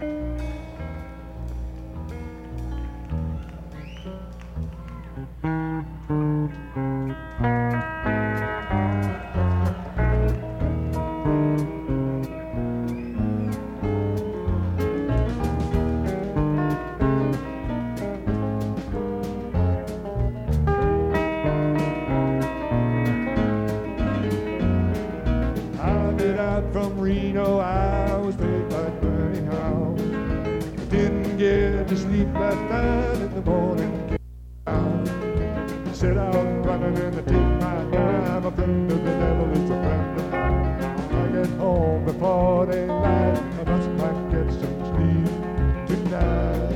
From Reno, I was paid by burning house. I didn't get to sleep last night. In the morning came down. Set out running and I take my time. A friend of the devil is a friend of mine. I get home before daylight. I must might get some sleep tonight.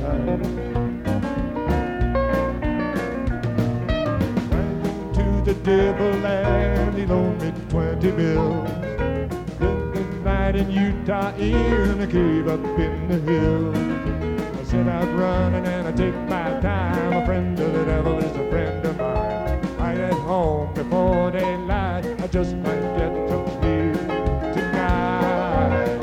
Ran to the devil and he loaned me 20 bills. In Utah, in a cave up in the hills. I set out running and I take my time. A friend of the devil is a friend of mine. I get home before daylight. I just might get some sleep tonight.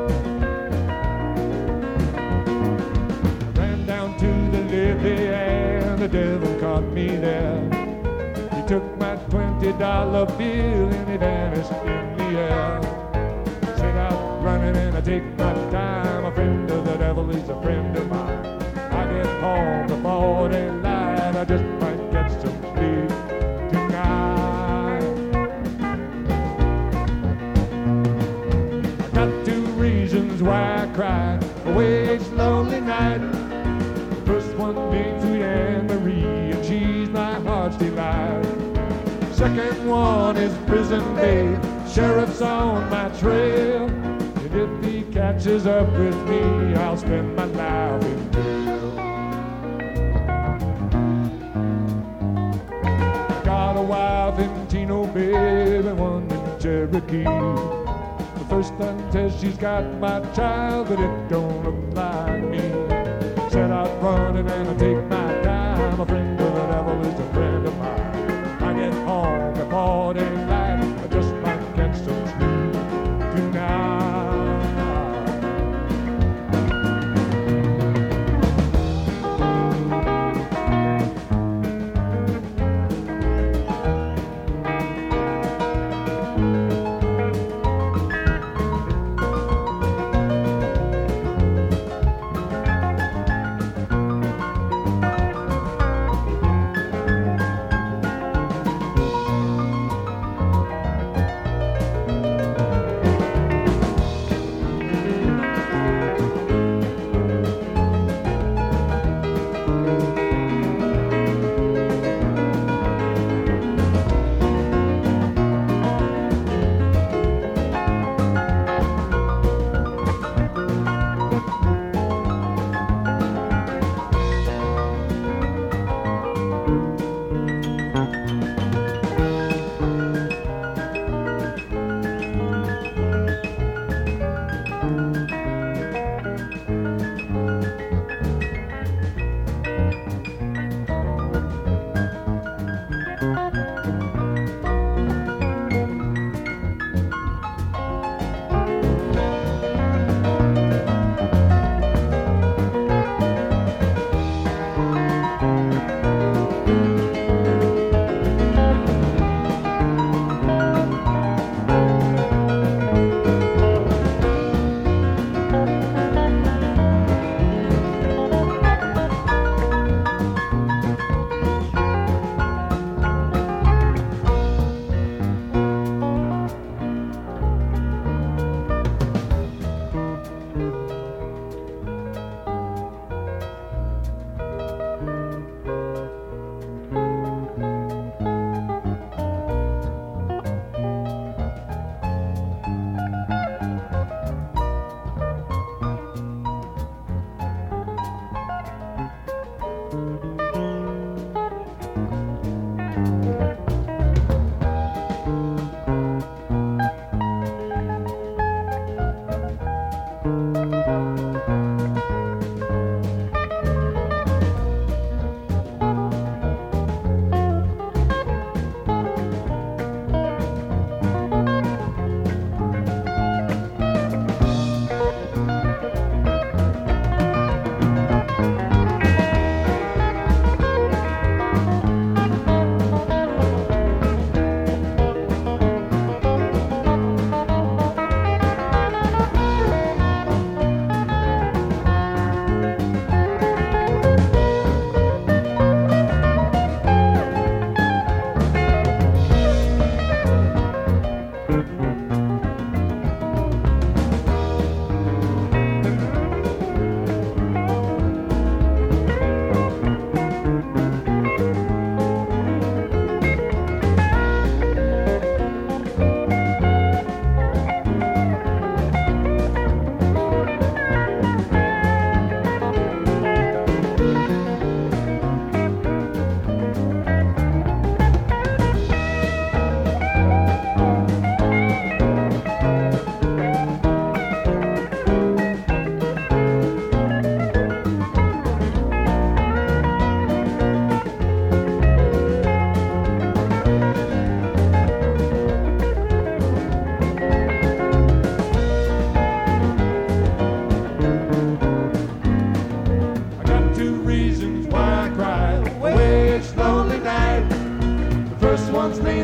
I ran down to the levee and the devil caught me there. He took my $20 bill and he vanished in the air. Running and I take my time. A friend of the devil is a friend of mine. I get home before daylight. I just might get some sleep tonight. I got 2 reasons why I cry away each lonely night. The first one being sweet Anne Marie, and she's my heart's delight. Second one is prison babe. Sheriff's on my trail. If he catches up with me, I'll spend my life in jail. I got a wife in Tino, babe, and one in Cherokee. The first one says she's got my child, but it don't look like me. Set out running and I take my time. A friend of the devil is a friend of mine. I get home before daylight. I just might get some sleep tonight.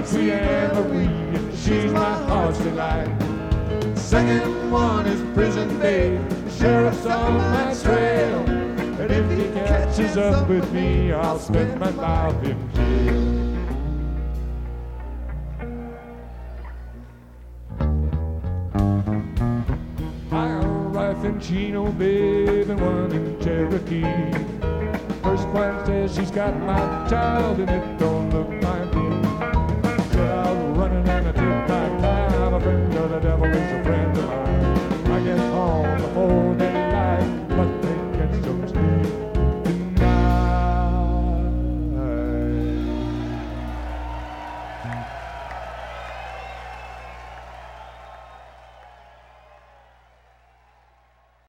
Dixie and Marie, she's my heart's delight. Second one is Prison Babe, the sheriff's on my trail. And if he catches up with me, I'll spend my life in jail. I got a wife in Chino, babe, and one in Cherokee. First wife says she's got my child, and it don't look like me. Said I was running and I took my time, a friend of the